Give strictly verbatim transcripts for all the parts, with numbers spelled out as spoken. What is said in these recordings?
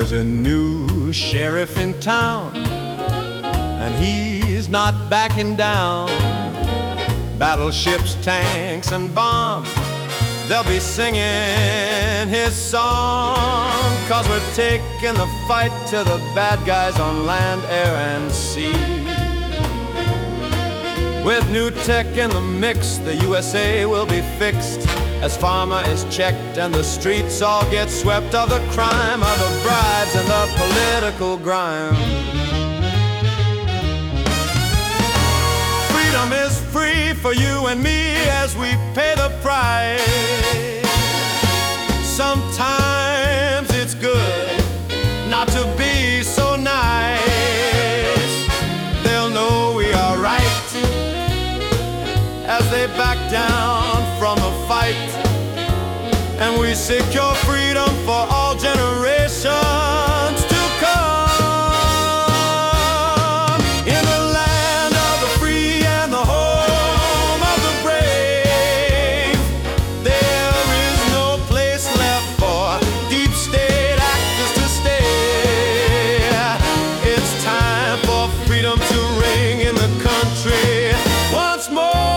There's a new sheriff in town, and he's not backing down. Battleships, tanks, and bombs, they'll be singing his song. 'Cause we're taking the fight to the bad guys on land, air, and sea. With new tech in the mix, the U S A will be fixed as pharma is checked and the streets all get swept of the crime, of the bribes and the political grime. Freedom is free for you and me as we pay the price. Sometimes it's good not to be so nice. They'll know we are right as they back down from the fight, and we secure freedom for all generations to come. In the land of the free and the home of the brave, there is no place left for deep state actors to stay. It's time for freedom to ring in the country once more.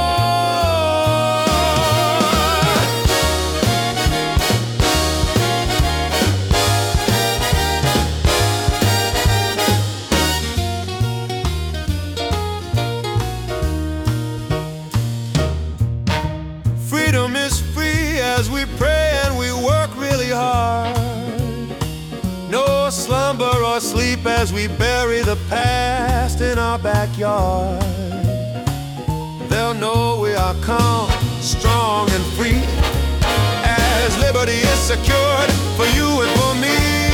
Freedom is free as we pray and we work really hard. No slumber or sleep as we bury the past in our backyard. They'll know we are calm, strong, and free as liberty is secured for you and for me.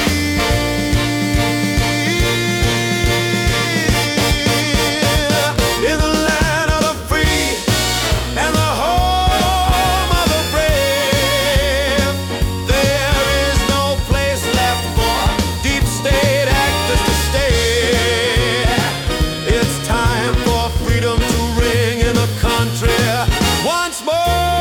In the land of the free and the home of the brave, there is no place left for deep state actors to stay. It's time for freedom to ring in the country once more.